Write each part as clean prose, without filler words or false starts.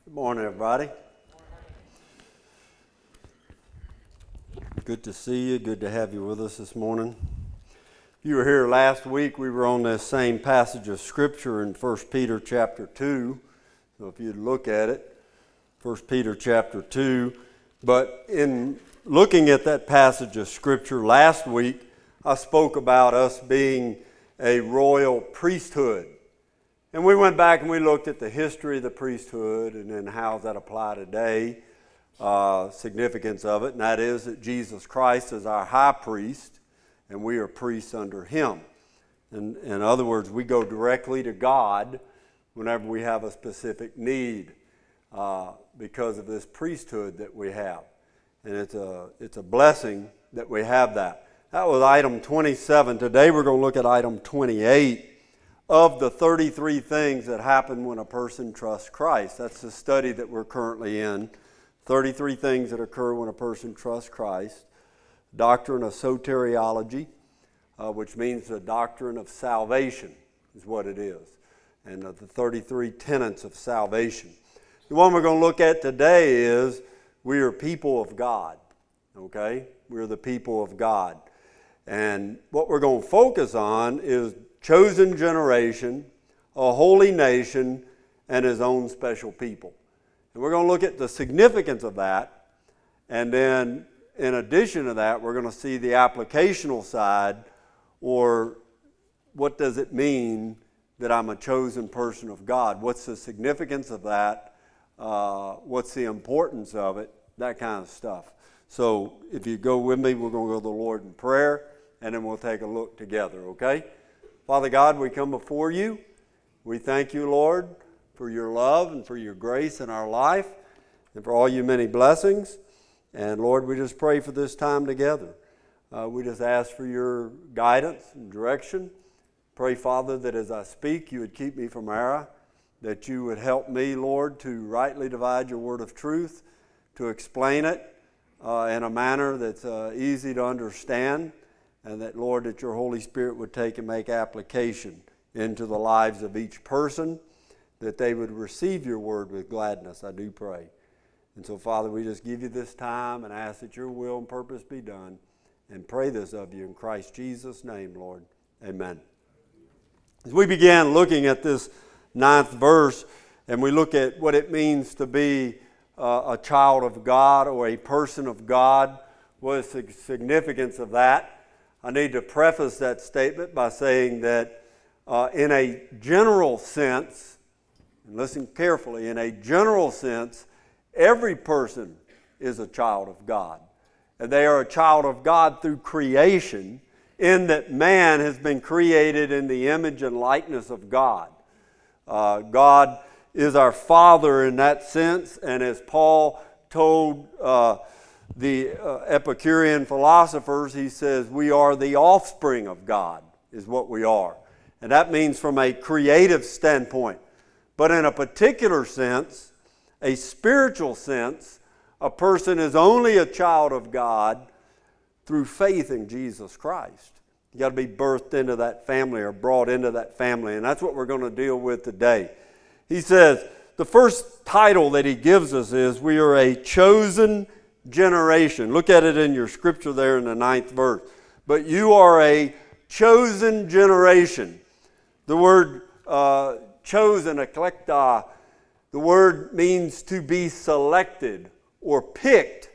Good morning, everybody. Good to see you. Good to have you with us this morning. If you were here last week, we were on this same passage of Scripture in 1 Peter chapter 2. So if you'd look at it, 1 Peter chapter 2. But in looking at that passage of Scripture last week, I spoke about us being a royal priesthood. And we went back and we looked at the history of the priesthood and then how does that apply today, significance of it, and that is that Jesus Christ is our high priest and we are priests under him. In other words, we go directly to God whenever we have a specific need because of this priesthood that we have. And it's a blessing that we have that. That was item 27. Today we're going to look at item 28. Of the 33 things that happen when a person trusts Christ. That's the study that we're currently in. 33 things that occur when a person trusts Christ. Doctrine of soteriology, which means the doctrine of salvation is what it is. And the 33 tenets of salvation. The one we're going to look at today is we are people of God. Okay? We're the people of God. And what we're going to focus on is chosen generation, a holy nation, and his own special people. And we're going to look at the significance of that. And then, in addition to that, we're going to see the applicational side, or what does it mean that I'm a chosen person of God? What's the significance of that? What's the importance of it? That kind of stuff. So, if you go with me, we're going to go to the Lord in prayer, and then we'll take a look together, okay? Father God, we come before you. We thank you, Lord, for your love and for your grace in our life and for all your many blessings. And Lord, we just pray for this time together. We just ask for your guidance and direction. Pray, Father, that as I speak, you would keep me from error, that you would help me, Lord, to rightly divide your word of truth, to explain it in a manner that's easy to understand. And that, Lord, that your Holy Spirit would take and make application into the lives of each person, that they would receive your word with gladness, I do pray. And so, Father, we just give you this time and ask that your will and purpose be done, and pray this of you in Christ Jesus' name, Lord. Amen. As we began looking at this 9th verse, and we look at what it means to be a child of God or a person of God, what is the significance of that? I need to preface that statement by saying that in a general sense, and listen carefully, in a general sense, every person is a child of God. And they are a child of God through creation, in that man has been created in the image and likeness of God. God is our Father in that sense, and as Paul told the Epicurean philosophers, he says, we are the offspring of God, is what we are. And that means from a creative standpoint. But in a particular sense, a spiritual sense, a person is only a child of God through faith in Jesus Christ. You got to be birthed into that family or brought into that family. And that's what we're going to deal with today. He says, the first title that he gives us is, we are a chosen generation. Look at it in your scripture there in the 9th verse. But you are a chosen generation. The word chosen, eklekta, the word means to be selected or picked.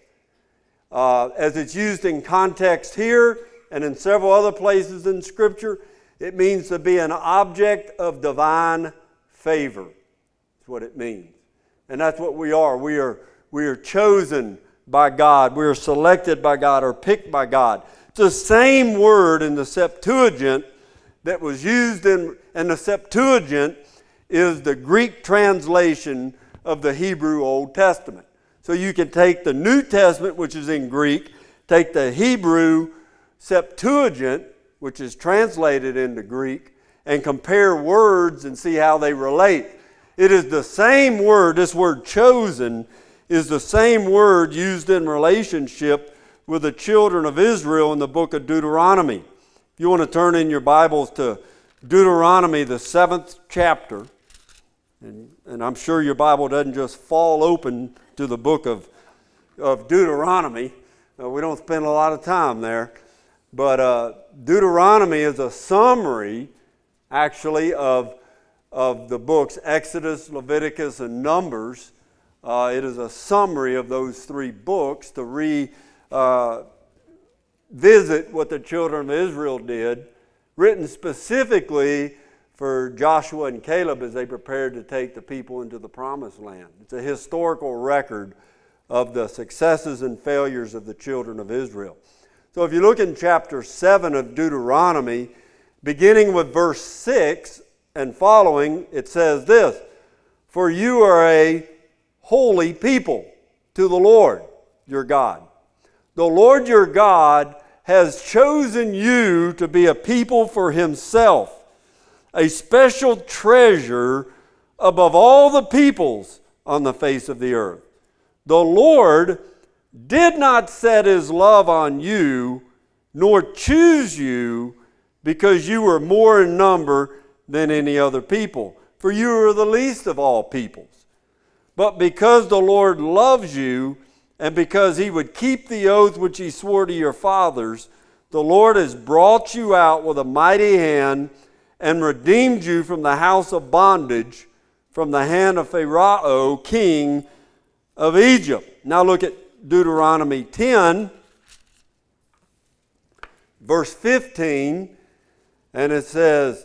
As it's used in context here and in several other places in Scripture, it means to be an object of divine favor. That's what it means. And that's what we are. We are chosen by God. We are selected by God or picked by God. It's the same word in the Septuagint that was used in the Septuagint is the Greek translation of the Hebrew Old Testament. So you can take the New Testament, which is in Greek, take the Hebrew Septuagint, which is translated into Greek, and compare words and see how they relate. It is the same word, this word chosen, is the same word used in relationship with the children of Israel in the book of Deuteronomy. If you want to turn in your Bibles to Deuteronomy, the 7th chapter, And I'm sure your Bible doesn't just fall open to the book of Deuteronomy. We don't spend a lot of time there. But Deuteronomy is a summary, actually, of the books Exodus, Leviticus, and Numbers. It is a summary of those three books to revisit what the children of Israel did, written specifically for Joshua and Caleb as they prepared to take the people into the promised land. It's a historical record of the successes and failures of the children of Israel. So if you look in chapter 7 of Deuteronomy, beginning with verse 6 and following, it says this, "For you are a holy people to the Lord your God. The Lord your God has chosen you to be a people for himself, a special treasure above all the peoples on the face of the earth. The Lord did not set his love on you, nor choose you because you were more in number than any other people, for you are the least of all peoples. But because the Lord loves you, and because he would keep the oath which he swore to your fathers, the Lord has brought you out with a mighty hand and redeemed you from the house of bondage, from the hand of Pharaoh, king of Egypt." Now look at Deuteronomy 10, verse 15, and it says,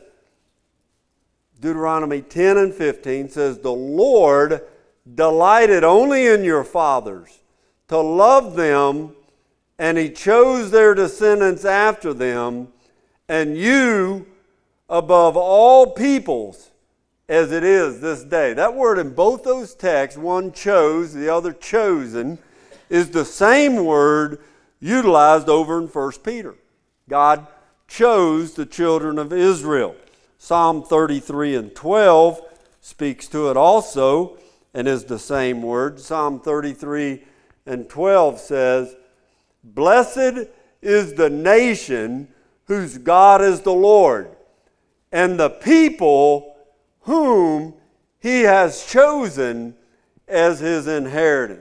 Deuteronomy 10 and 15 says, "The Lord delighted only in your fathers, to love them, and he chose their descendants after them, and you above all peoples, as it is this day." That word in both those texts, one chose, the other chosen, is the same word utilized over in 1 Peter. God chose the children of Israel. Psalm 33 and 12 speaks to it also and is the same word. Psalm 33 and 12 says, "Blessed is the nation whose God is the Lord, and the people whom he has chosen as his inheritance."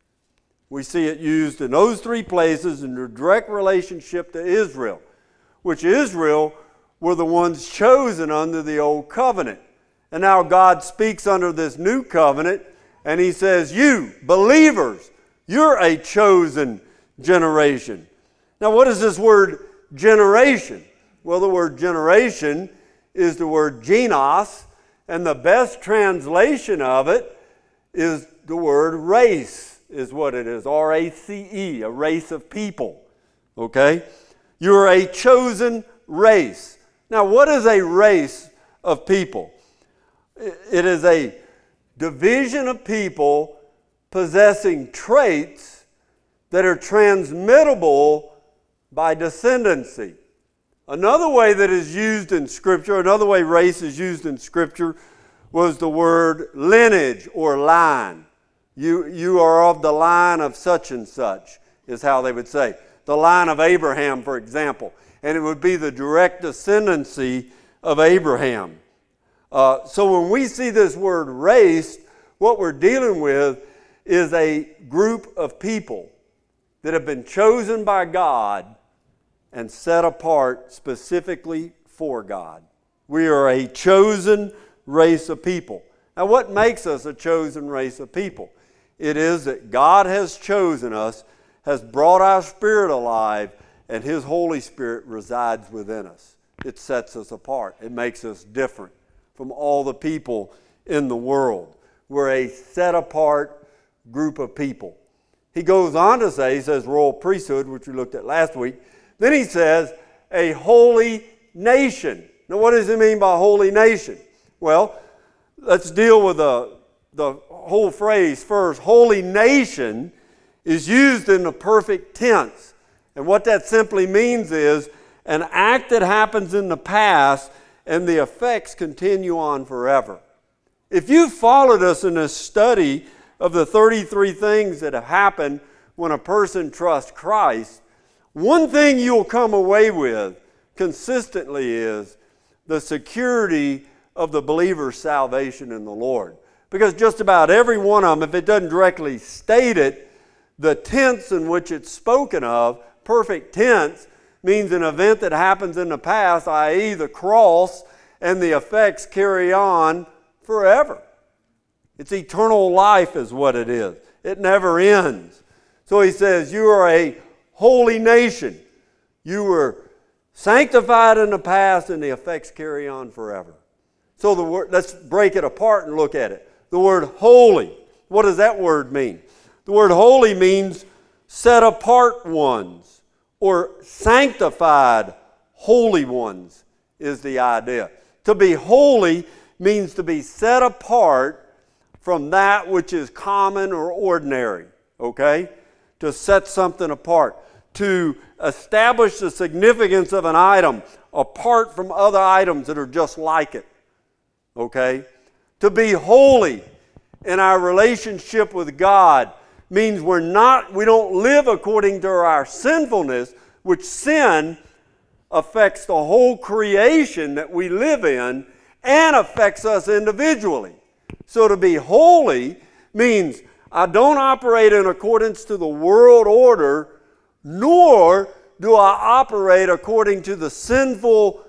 We see it used in those three places in a direct relationship to Israel, which Israel were the ones chosen under the old covenant. And now God speaks under this new covenant, and he says, "You, believers, you're a chosen generation." Now, what is this word generation? Well, the word generation is the word genos, and the best translation of it is the word race, is what it is, R-A-C-E, a race of people, okay? You're a chosen race. Now, what is a race of people? It is a division of people possessing traits that are transmittable by descendancy. Another way that is used in Scripture, another way race is used in Scripture, was the word lineage or line. You are of the line of such and such, is how they would say. The line of Abraham, for example. And it would be the direct descendancy of Abraham. So when we see this word race, what we're dealing with is a group of people that have been chosen by God and set apart specifically for God. We are a chosen race of people. Now, what makes us a chosen race of people? It is that God has chosen us, has brought our spirit alive, and his Holy Spirit resides within us. It sets us apart. It makes us different from all the people in the world. We're a set-apart group of people. He goes on to say, he says royal priesthood, which we looked at last week. Then he says a holy nation. Now, what does he mean by holy nation? Well, let's deal with the whole phrase first. Holy nation is used in the perfect tense. And what that simply means is an act that happens in the past and the effects continue on forever. If you followed us in this study of the 33 things that have happened when a person trusts Christ, one thing you'll come away with consistently is the security of the believer's salvation in the Lord. Because just about every one of them, if it doesn't directly state it, the tense in which it's spoken of, perfect tense, means an event that happens in the past, i.e. the cross, and the effects carry on forever. It's eternal life is what it is. It never ends. So he says, you are a holy nation. You were sanctified in the past, and the effects carry on forever. So the word, let's break it apart and look at it. The word holy, what does that word mean? The word holy means set apart ones, or sanctified holy ones is the idea. To be holy means to be set apart from that which is common or ordinary, okay? To set something apart. To establish the significance of an item apart from other items that are just like it, okay? To be holy in our relationship with God means we don't live according to our sinfulness, which sin affects the whole creation that we live in and affects us individually. So to be holy means I don't operate in accordance to the world order, nor do I operate according to the sinful,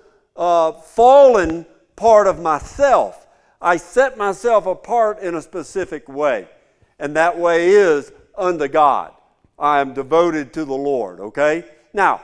fallen part of myself. I set myself apart in a specific way, and that way is unto God. I am devoted to the Lord, okay? Now,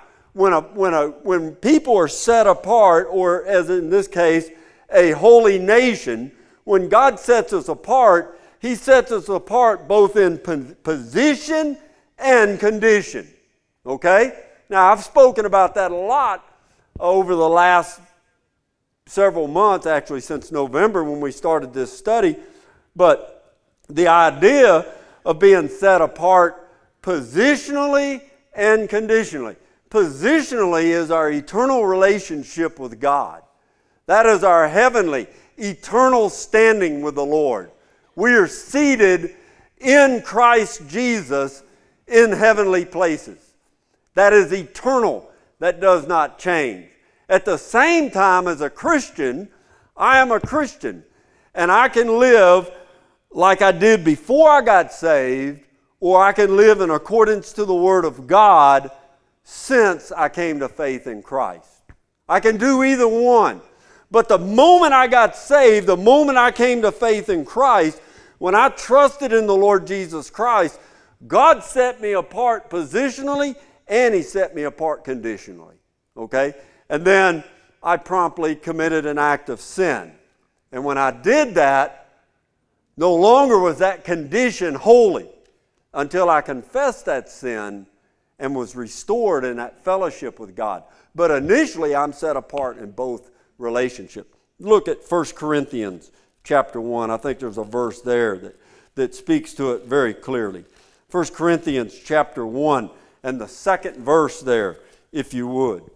when people are set apart, or as in this case, a holy nation, when God sets us apart, He sets us apart both in position and condition, okay? Now, I've spoken about that a lot over the last several months, actually since November when we started this study, but the idea of being set apart positionally and conditionally. Positionally is our eternal relationship with God. That is our heavenly, eternal standing with the Lord. We are seated in Christ Jesus in heavenly places. That is eternal. That does not change. At the same time, as a Christian, I am a Christian, and I can live like I did before I got saved, or I can live in accordance to the Word of God since I came to faith in Christ. I can do either one. But the moment I got saved, the moment I came to faith in Christ, when I trusted in the Lord Jesus Christ, God set me apart positionally, and He set me apart conditionally. Okay? And then I promptly committed an act of sin. And when I did that, no longer was that condition holy until I confessed that sin and was restored in that fellowship with God. But initially, I'm set apart in both relationships. Look at 1 Corinthians chapter 1. I think there's a verse there that speaks to it very clearly. 1 Corinthians chapter 1 and the second verse there, if you would.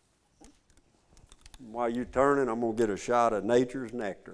While you're turning, I'm going to get a shot of nature's nectar.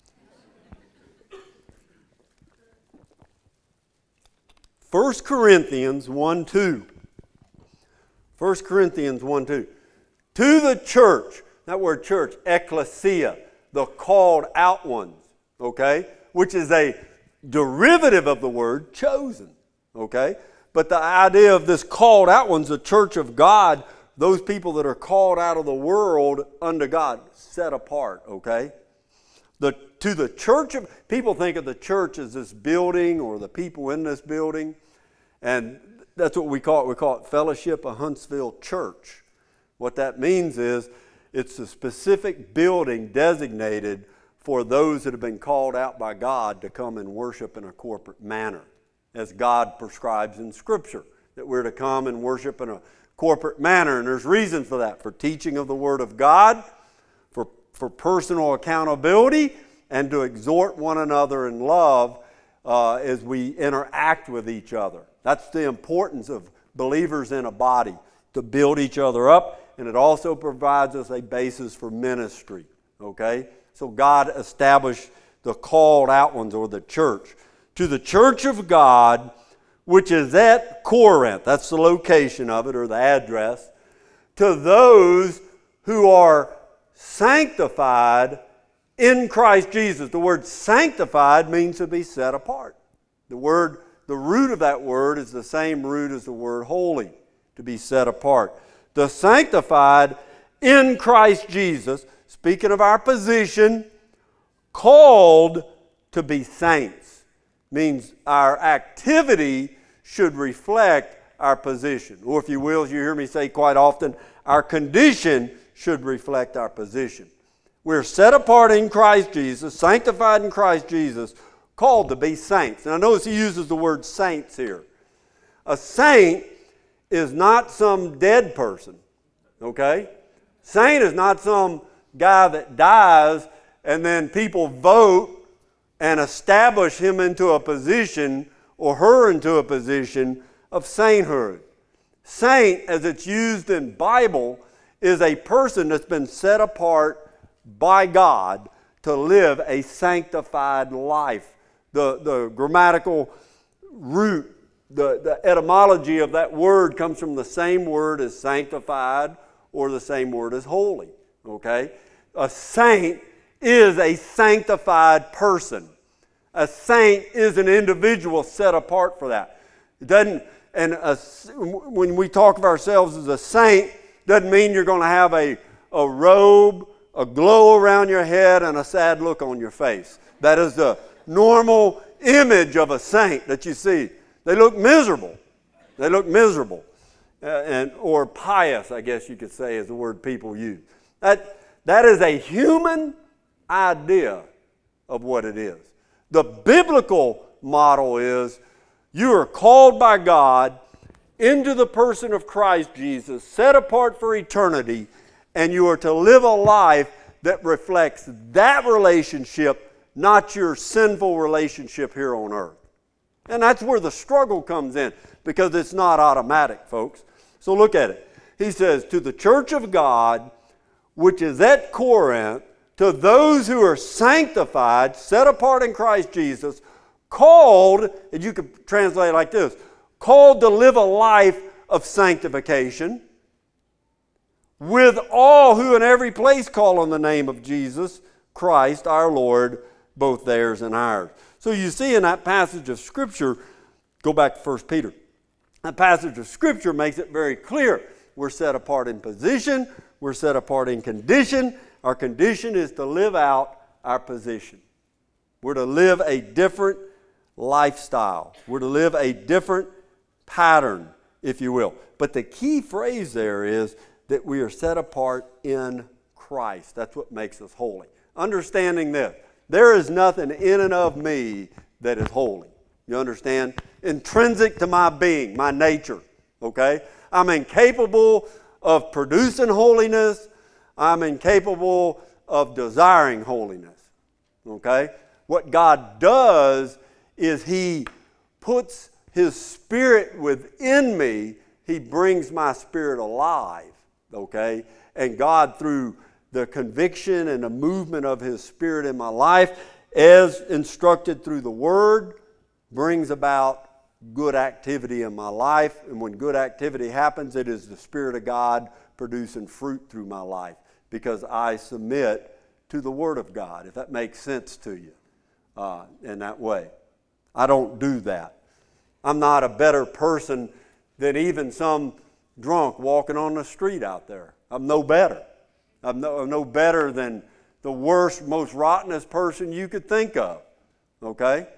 1 Corinthians 1:2. 1 Corinthians 1:2. To the church, that word church, ecclesia, the called out ones, okay? Which is a derivative of the word chosen, okay? But the idea of this called out ones, the church of God, those people that are called out of the world unto God, set apart, okay? To the church of, people think of the church as this building or the people in this building, and that's what we call it. We call it Fellowship of Huntsville Church. What that means is it's a specific building designated for those that have been called out by God to come and worship in a corporate manner, as God prescribes in Scripture, that we're to come and worship in a corporate manner. And there's reason for that, for teaching of the Word of God, for personal accountability, and to exhort one another in love as we interact with each other. That's the importance of believers in a body, to build each other up, and it also provides us a basis for ministry, okay? So God established the called out ones, or the church. To the church of God, which is at Corinth, that's the location of it, or the address, to those who are sanctified in Christ Jesus. The word sanctified means to be set apart. The root of that word is the same root as the word holy, to be set apart. The sanctified in Christ Jesus, speaking of our position, called to be saints, means our activity should reflect our position. Or if you will, as you hear me say quite often, our condition should reflect our position. We're set apart in Christ Jesus, sanctified in Christ Jesus, called to be saints. And notice he uses the word saints here. A saint is not some dead person, okay? Saint is not some guy that dies and then people vote and establish him into a position or her into a position of sainthood. Saint, as it's used in Bible, is a person that's been set apart by God to live a sanctified life. The grammatical root, the etymology of that word comes from the same word as sanctified or the same word as holy. Okay? A saint is a sanctified person. A saint is an individual set apart for that. It doesn't, when we talk of ourselves as a saint, doesn't mean you're going to have a robe, a glow around your head, and a sad look on your face. That is the normal image of a saint that you see. They look miserable. They look miserable. Or pious, I guess you could say, is the word people use. That is a human idea of what it is. The biblical model is you are called by God into the person of Christ Jesus, set apart for eternity, and you are to live a life that reflects that relationship, not your sinful relationship here on earth. And that's where the struggle comes in, because it's not automatic, folks. So look at it. He says, to the church of God, which is at Corinth, to those who are sanctified, set apart in Christ Jesus, called, and you could translate it like this, called to live a life of sanctification, with all who in every place call on the name of Jesus Christ our Lord, both theirs and ours. So you see in that passage of Scripture, go back to 1 Peter, that passage of Scripture makes it very clear. We're set apart in position, we're set apart in condition. Our condition is to live out our position. We're to live a different lifestyle. We're to live a different pattern, if you will. But the key phrase there is that we are set apart in Christ. That's what makes us holy. Understanding this, there is nothing in and of me that is holy. You understand? Intrinsic to my being, my nature. Okay? I'm incapable of producing holiness. I'm incapable of desiring holiness. Okay? What God does is He puts His Spirit within me. He brings my spirit alive. Okay? And God, through the conviction and the movement of His Spirit in my life, as instructed through the Word, brings about good activity in my life. And when good activity happens, it is the Spirit of God producing fruit through my life, because I submit to the Word of God, if that makes sense to you in that way. I don't do that. I'm not a better person than even some drunk walking on the street out there. I'm no better. I'm no better than the worst, most rottenest person you could think of. Okay?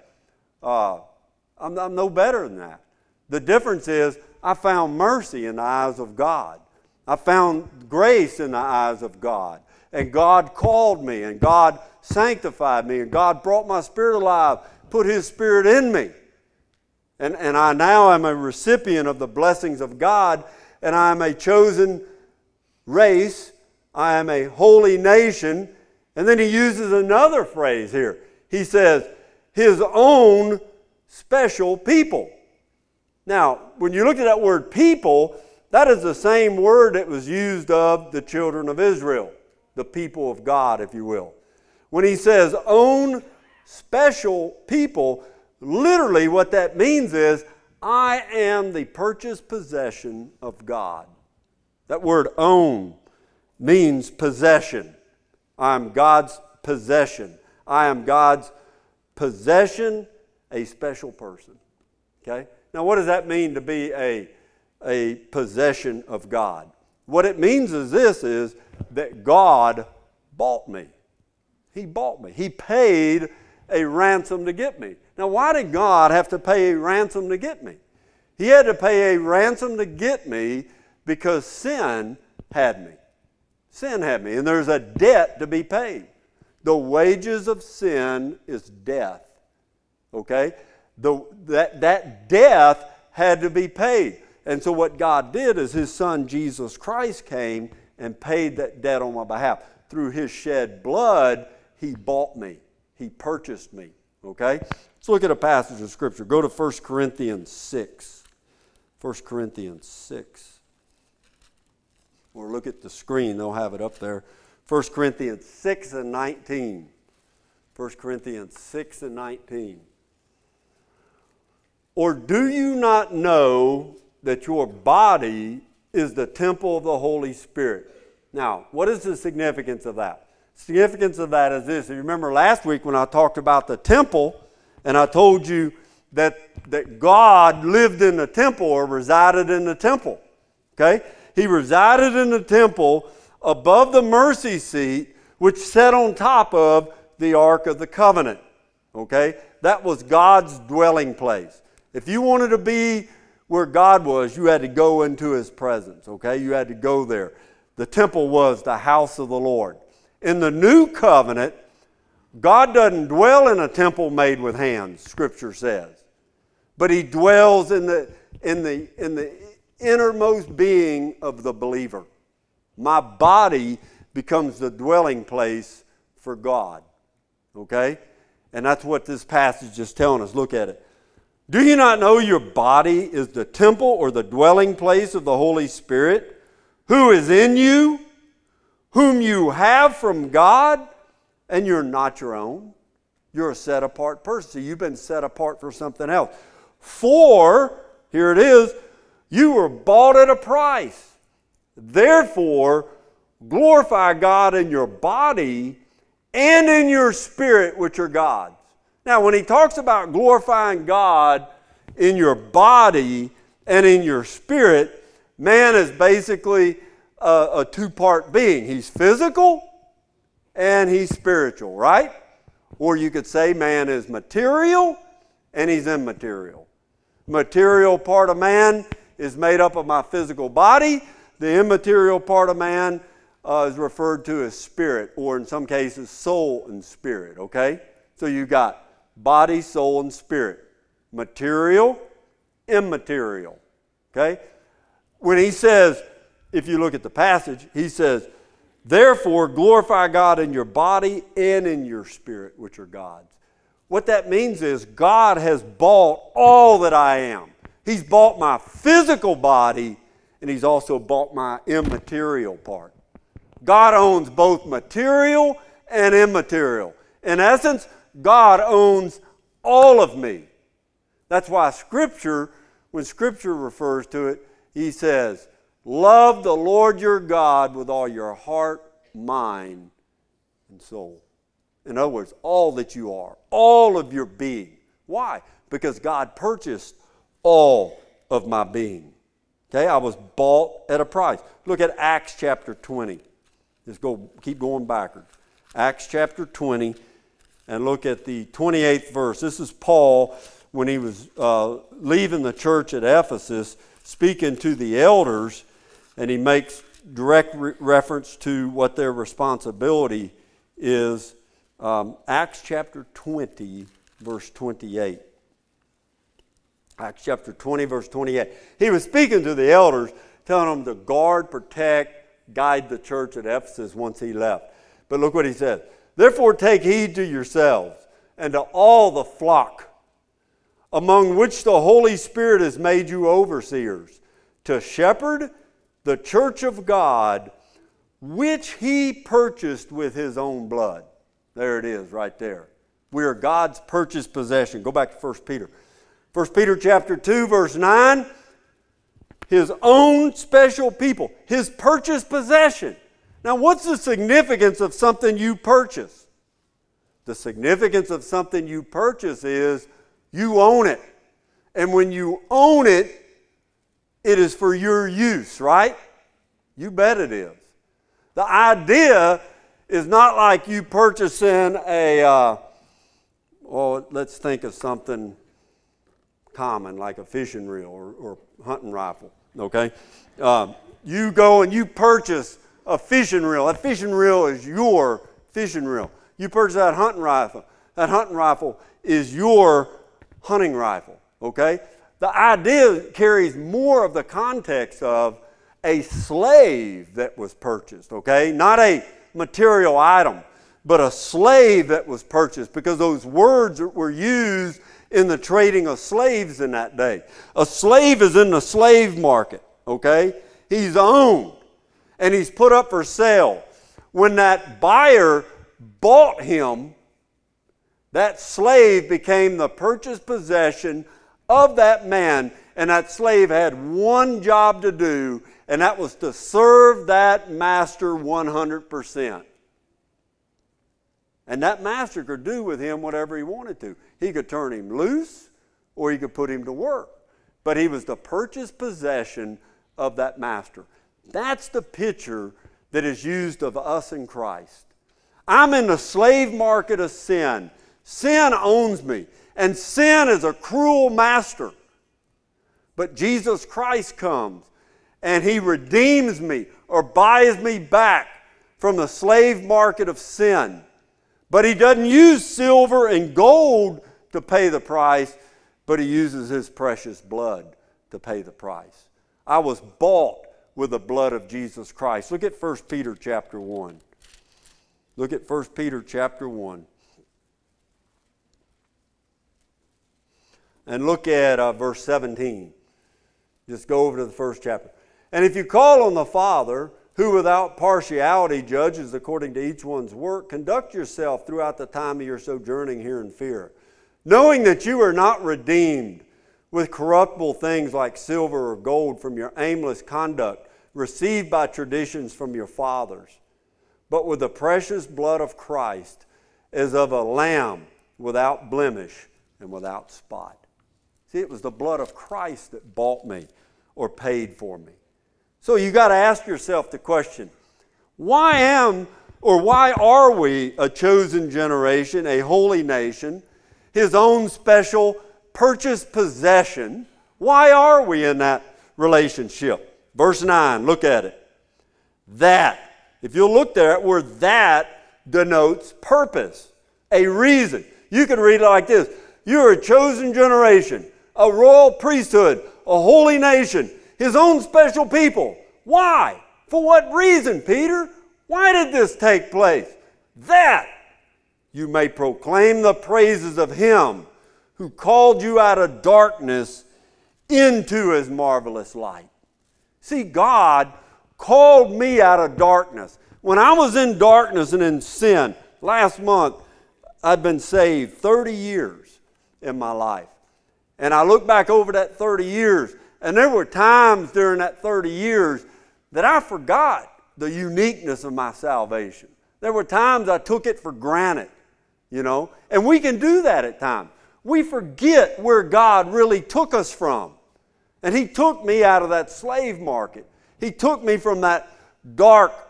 I'm no better than that. The difference is I found mercy in the eyes of God. I found grace in the eyes of God. And God called me, and God sanctified me, and God brought my spirit alive, put His Spirit in me. And I now am a recipient of the blessings of God, and I am a chosen race. I am a holy nation. And then he uses another phrase here. He says, His own special people. Now, when you look at that word people, that is the same word that was used of the children of Israel, the people of God, if you will. When he says own special people, literally what that means is, I am the purchased possession of God. That word own means possession. I'm God's possession. I am God's possession, a special person. Okay? Now, what does that mean to be a possession of God? What it means is this, is that God bought me. He bought me. He paid a ransom to get me. Now, why did God have to pay a ransom to get me? He had to pay a ransom to get me because sin had me. Sin had me, and there's a debt to be paid. The wages of sin is death. Okay? That death had to be paid. And so what God did is His Son Jesus Christ came and paid that debt on my behalf. Through His shed blood, He bought me. He purchased me. Okay? Let's look at a passage of Scripture. Go to 1 Corinthians 6. 1 Corinthians 6. Or look at the screen. They'll have it up there. 1 Corinthians 6 and 19. 1 Corinthians 6 and 19. Or do you not know that your body is the temple of the Holy Spirit? Now, what is the significance of that? The significance of that is this. You remember last week when I talked about the temple, and I told you that God lived in the temple or resided in the temple. Okay? He resided in the temple above the mercy seat, which sat on top of the Ark of the Covenant. Okay? That was God's dwelling place. If you wanted to be where God was, you had to go into His presence. Okay? You had to go there. The temple was the house of the Lord. In the new covenant, God doesn't dwell in a temple made with hands, Scripture says. But He dwells in the innermost being of the believer. My body becomes the dwelling place for God. Okay? And that's what this passage is telling us. Look at it. Do you not know your body is the temple or the dwelling place of the Holy Spirit, who is in you, whom you have from God, and you're not your own? You're a set-apart person. So you've been set apart for something else. For, here it is, you were bought at a price. Therefore, glorify God in your body and in your spirit, which are God's. Now, when he talks about glorifying God in your body and in your spirit, man is basically a two-part being. He's physical and he's spiritual, right? Or you could say man is material and he's immaterial. Material part of man is made up of my physical body. The immaterial part of man is referred to as spirit, or in some cases soul and spirit, okay? So you've got body, soul, and spirit. Material, immaterial, okay? When he says, if you look at the passage, he says, therefore glorify God in your body and in your spirit, which are God's. What that means is God has bought all that I am. He's bought my physical body, and He's also bought my immaterial part. God owns both material and immaterial. In essence, God owns all of me. That's why Scripture, when Scripture refers to it, He says, love the Lord your God with all your heart, mind, and soul. In other words, all that you are, all of your being. Why? Because God purchased all of my being. Okay, I was bought at a price. Look at Acts chapter 20. Keep going backwards. Acts chapter 20, and look at the 28th verse. This is Paul when he was leaving the church at Ephesus, speaking to the elders, and he makes direct reference to what their responsibility is. Acts chapter 20, verse 28. Acts chapter 20, verse 28. He was speaking to the elders, telling them to guard, protect, guide the church at Ephesus once he left. But look what he says. Therefore take heed to yourselves and to all the flock, among which the Holy Spirit has made you overseers, to shepherd the church of God, which He purchased with His own blood. There it is, right there. We are God's purchased possession. Go back to 1 Peter. 1 Peter chapter 2, verse 9. His own special people. His purchased possession. Now, what's the significance of something you purchase? The significance of something you purchase is you own it. And when you own it, it is for your use, right? You bet it is. The idea is not like you purchasing let's think of something common like a fishing reel or hunting rifle, okay? You go and you purchase a fishing reel. That fishing reel is your fishing reel. You purchase that hunting rifle. That hunting rifle is your hunting rifle, okay? The idea carries more of the context of a slave that was purchased, okay? Not a material item, but a slave that was purchased, because those words were used in the trading of slaves in that day. A slave is in the slave market, okay? He's owned and he's put up for sale. When that buyer bought him, that slave became the purchased possession of that man, and that slave had one job to do, and that was to serve that master 100%. And that master could do with him whatever he wanted to. He could turn him loose or he could put him to work. But he was the purchased possession of that master. That's the picture that is used of us in Christ. I'm in the slave market of sin. Sin owns me. And sin is a cruel master. But Jesus Christ comes and he redeems me or buys me back from the slave market of sin. But he doesn't use silver and gold to pay the price, but he uses his precious blood to pay the price. I was bought with the blood of Jesus Christ. Look at 1 Peter chapter 1. Look at 1 Peter chapter 1. And look at verse 17. Just go over to the first chapter. And if you call on the Father, who without partiality judges according to each one's work, conduct yourself throughout the time of your sojourning here in fear, knowing that you are not redeemed with corruptible things like silver or gold from your aimless conduct received by traditions from your fathers, but with the precious blood of Christ as of a lamb without blemish and without spot. See, it was the blood of Christ that bought me or paid for me. So you got to ask yourself the question, why are we a chosen generation, a holy nation, his own special purchased possession? Why are we in that relationship? Verse 9, look at it. That, if you'll look there, that word that denotes purpose, a reason. You can read it like this. You're a chosen generation, a royal priesthood, a holy nation, his own special people. Why? For what reason, Peter? Why did this take place? That you may proclaim the praises of him who called you out of darkness into his marvelous light. See, God called me out of darkness. When I was in darkness and in sin, last month, I'd been saved 30 years in my life. And I look back over that 30 years, and there were times during that 30 years that I forgot the uniqueness of my salvation. There were times I took it for granted, and we can do that at times. We forget where God really took us from. And he took me out of that slave market. He took me from that darkness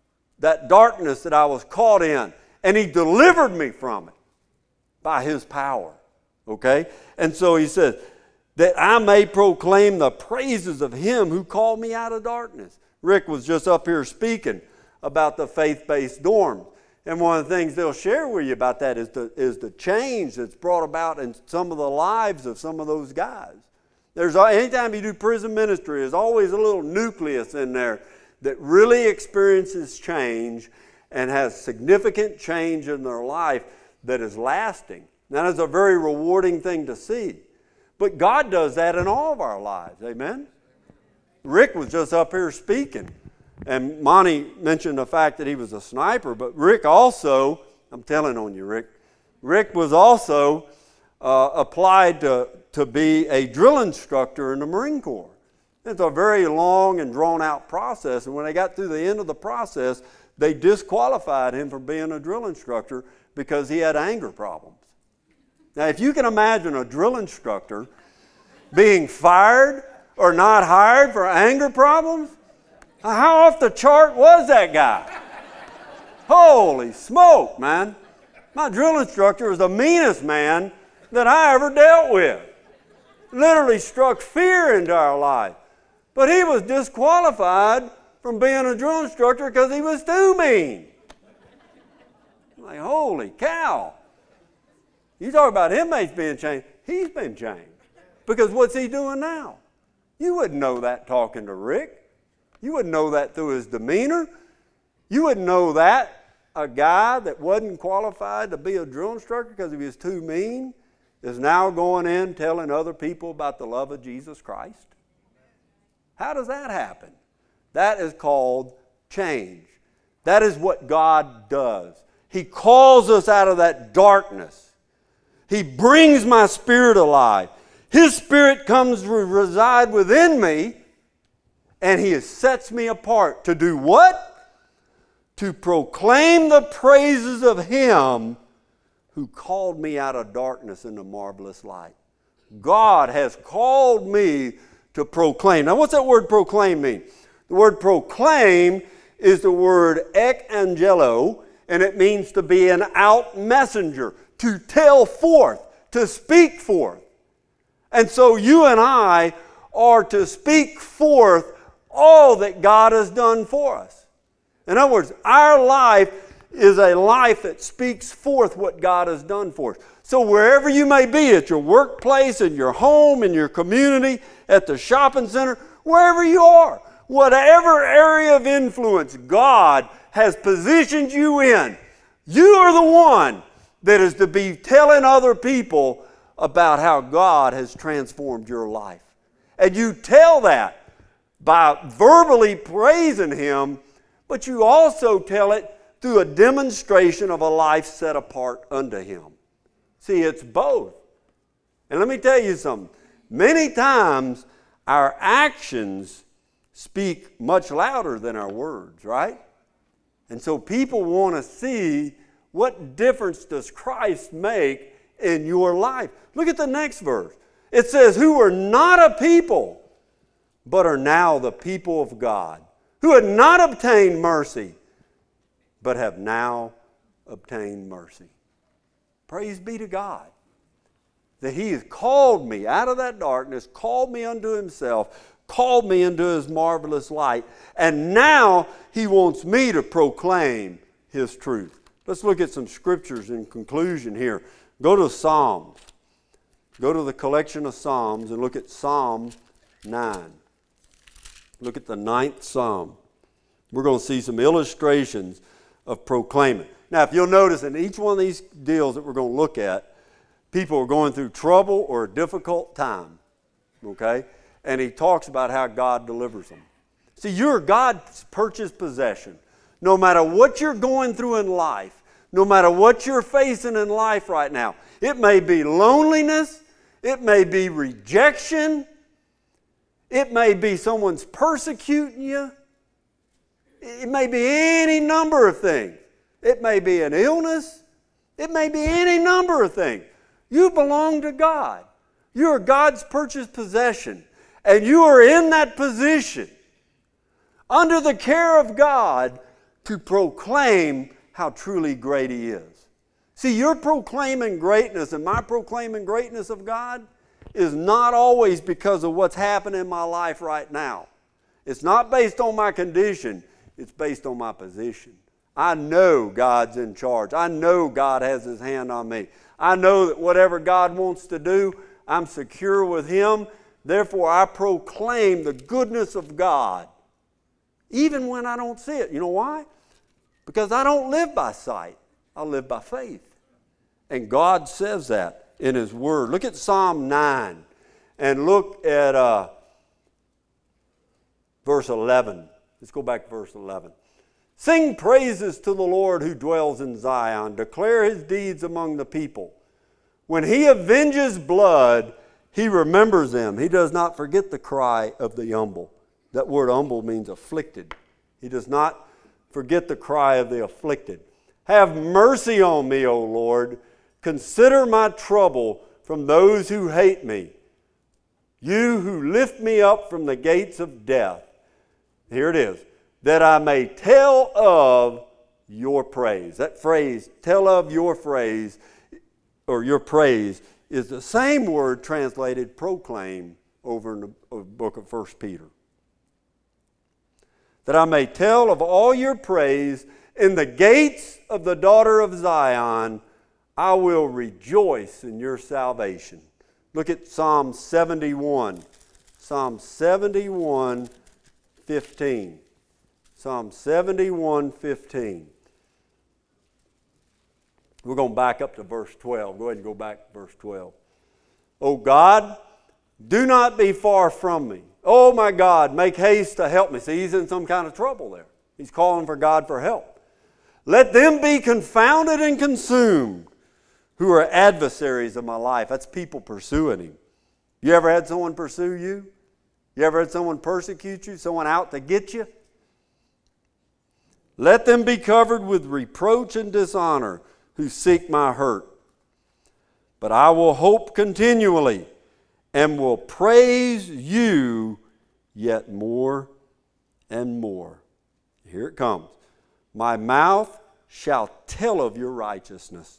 that I was caught in, and he delivered me from it by his power. Okay? And so he says, that I may proclaim the praises of him who called me out of darkness. Rick was just up here speaking about the faith-based dorm. And one of the things they'll share with you about that is the change that's brought about in some of the lives of some of those guys. Anytime you do prison ministry, there's always a little nucleus in there that really experiences change and has significant change in their life that is lasting. That is a very rewarding thing to see. But God does that in all of our lives. Amen? Rick was just up here speaking. And Monty mentioned the fact that he was a sniper. But Rick also, I'm telling on you, Rick was also applied to be a drill instructor in the Marine Corps. It's a very long and drawn-out process. And when they got through the end of the process, they disqualified him from being a drill instructor because he had anger problems. Now, if you can imagine a drill instructor being fired or not hired for anger problems, how off the chart was that guy? Holy smoke, man. My drill instructor was the meanest man that I ever dealt with. Literally struck fear into our life. But he was disqualified from being a drill instructor because he was too mean. I'm like, holy cow. You talk about inmates being changed. He's been changed. Because what's he doing now? You wouldn't know that talking to Rick. You wouldn't know that through his demeanor. You wouldn't know that a guy that wasn't qualified to be a drill instructor because he was too mean is now going in telling other people about the love of Jesus Christ. How does that happen? That is called change. That is what God does. He calls us out of that darkness. He brings my spirit alive. His spirit comes to reside within me, and He sets me apart to do what? To proclaim the praises of Him who called me out of darkness into marvelous light. God has called me to proclaim. Now, what's that word proclaim mean? The word proclaim is the word ekangelo, and it means to be an out messenger, to tell forth, to speak forth. And so you and I are to speak forth all that God has done for us. In other words, our life is a life that speaks forth what God has done for us. So wherever you may be, at your workplace, in your home, in your community, at the shopping center, wherever you are, whatever area of influence God has positioned you in, you are the one that is to be telling other people about how God has transformed your life. And you tell that by verbally praising Him, but you also tell it through a demonstration of a life set apart unto Him. See, it's both. And let me tell you something. Many times our actions speak much louder than our words, right? And so people want to see what difference does Christ make in your life. Look at the next verse. It says, who are not a people, but are now the people of God, who had not obtained mercy, but have now obtained mercy. Praise be to God that He has called me out of that darkness, called me unto Himself, called me into His marvelous light, and now He wants me to proclaim His truth. Let's look at some scriptures in conclusion here. Go to Psalms. Go to the collection of Psalms and look at Psalm 9. Look at the 9th Psalm. We're going to see some illustrations of proclaiming. Now, if you'll notice in each one of these deals that we're going to look at, people are going through trouble or a difficult time. Okay? And he talks about how God delivers them. See, you're God's purchased possession. No matter what you're going through in life, no matter what you're facing in life right now, it may be loneliness, it may be rejection, it may be someone's persecuting you, it may be any number of things. It may be an illness, it may be any number of things. You belong to God. You are God's purchased possession, and you are in that position under the care of God to proclaim how truly great He is. See, your proclaiming greatness and my proclaiming greatness of God is not always because of what's happening in my life right now. It's not based on my condition. It's based on my position. I know God's in charge. I know God has His hand on me. I know that whatever God wants to do, I'm secure with Him. Therefore, I proclaim the goodness of God, even when I don't see it. You know why? Because I don't live by sight. I live by faith. And God says that in His Word. Look at Psalm 9 and look at verse 11. Let's go back to verse 11. Sing praises to the Lord who dwells in Zion. Declare His deeds among the people. When He avenges blood, He remembers them. He does not forget the cry of the humble. That word humble means afflicted. He does not Forget the cry of the afflicted. Have mercy on me, O Lord. Consider my trouble from those who hate me. You who lift me up from the gates of death. Here it is. That I may tell of your praise. That phrase, tell of your praise, or your praise, is the same word translated proclaim over in the book of 1 Peter. That I may tell of all your praise in the gates of the daughter of Zion. I will rejoice in your salvation. Look at Psalm 71. Psalm 71, 15. Psalm 71, 15. We're going to back up to verse 12. Go ahead and go back to verse 12. O God, do not be far from me. Oh my God, make haste to help me. See, he's in some kind of trouble there. He's calling for God for help. Let them be confounded and consumed who are adversaries of my life. That's people pursuing him. You ever had someone pursue you? You ever had someone persecute you? Someone out to get you? Let them be covered with reproach and dishonor who seek my hurt. But I will hope continually and will praise you yet more and more. Here it comes. My mouth shall tell of your righteousness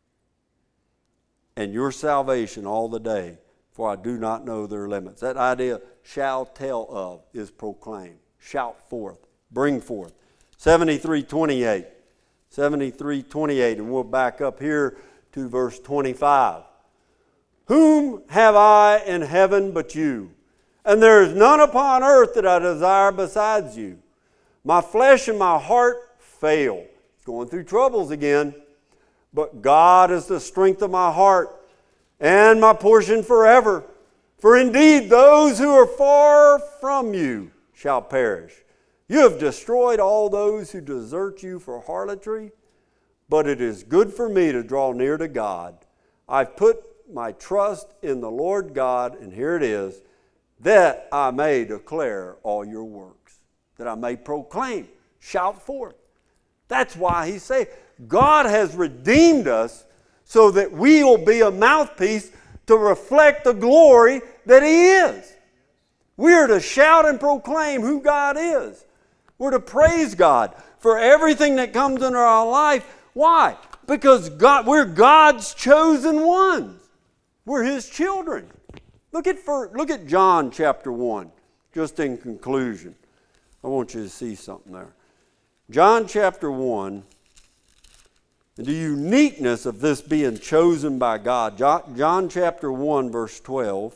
and your salvation all the day, for I do not know their limits. That idea, shall tell of, is proclaim. Shout forth. Bring forth. 73:28. 73:28, and we'll back up here to verse 25. Whom have I in heaven but you? And there is none upon earth that I desire besides you. My flesh and my heart fail. Going through troubles again. But God is the strength of my heart and my portion forever. For indeed those who are far from you shall perish. You have destroyed all those who desert you for harlotry. But it is good for me to draw near to God. I've put my trust in the Lord God, and here it is, that I may declare all your works, that I may proclaim, shout forth. That's why he said, God has redeemed us so that we will be a mouthpiece to reflect the glory that he is. We are to shout and proclaim who God is. We're to praise God for everything that comes into our life. Why? Because we're God's chosen ones. We're his children. Look at John chapter 1, just in conclusion. I want you to see something there. John chapter 1, and the uniqueness of this being chosen by God. John chapter 1, verse 12.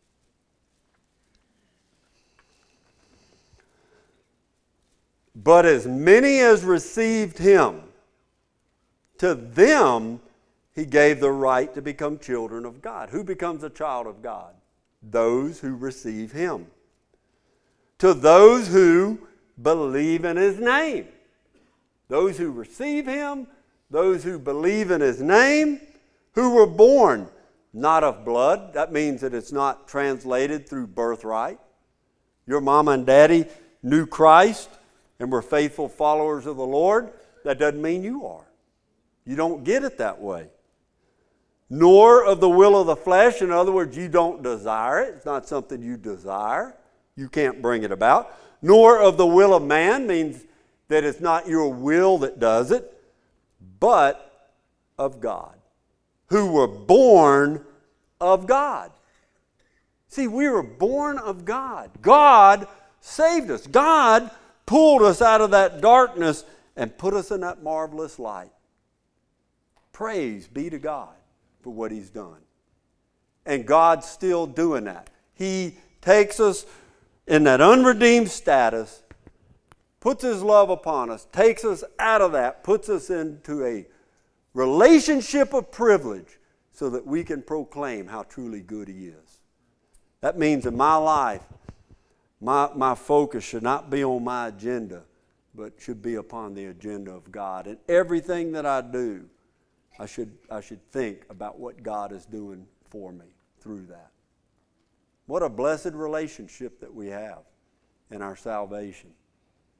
But as many as received him, to them he gave the right to become children of God. Who becomes a child of God? Those who receive him. To those who believe in his name. Those who receive him, those who believe in his name, who were born not of blood. That means that it's not translated through birthright. Your mama and daddy knew Christ and were faithful followers of the Lord. That doesn't mean you are. You don't get it that way. Nor of the will of the flesh. In other words, you don't desire it. It's not something you desire. You can't bring it about. Nor of the will of man, means that it's not your will that does it, but of God, who were born of God. See, we were born of God. God saved us. God pulled us out of that darkness and put us in that marvelous light. Praise be to God for what he's done. And God's still doing that. He takes us in that unredeemed status, puts his love upon us, takes us out of that, puts us into a relationship of privilege so that we can proclaim how truly good he is. That means in my life, my focus should not be on my agenda, but should be upon the agenda of God. And everything that I do, I should think about what God is doing for me through that. What a blessed relationship that we have in our salvation.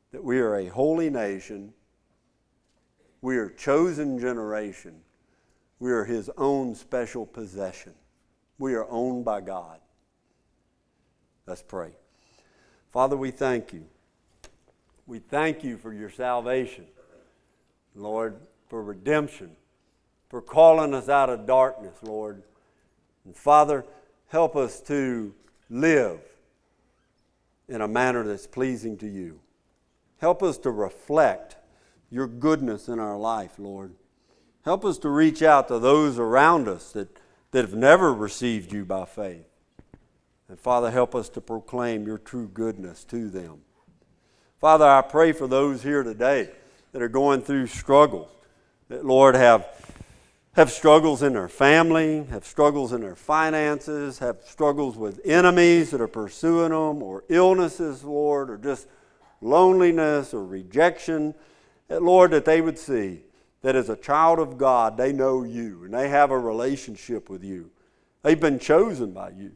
that we are a holy nation. We are a chosen generation. We are His own special possession. We are owned by God. Let's pray. Father, we thank you. We thank you for your salvation, Lord, for redemption, for calling us out of darkness, Lord. And Father, help us to live in a manner that's pleasing to you. Help us to reflect your goodness in our life, Lord. Help us to reach out to those around us that have never received you by faith. And Father, help us to proclaim your true goodness to them. Father, I pray for those here today that are going through struggles, that, Lord, have struggles in their family, have struggles in their finances, have struggles with enemies that are pursuing them, or illnesses, Lord, or just loneliness or rejection. That, Lord, that they would see that as a child of God, they know you and they have a relationship with you. They've been chosen by you.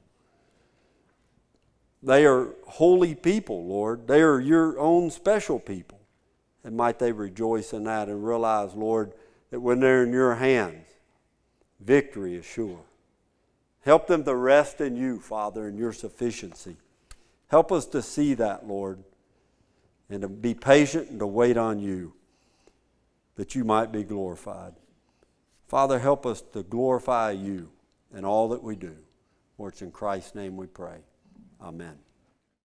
They are holy people, Lord. They are your own special people. And might they rejoice in that and realize, Lord, that when they're in your hands, victory is sure. Help them to rest in you, Father, in your sufficiency. Help us to see that, Lord, and to be patient and to wait on you, that you might be glorified. Father, help us to glorify you in all that we do. For it's in Christ's name we pray. Amen.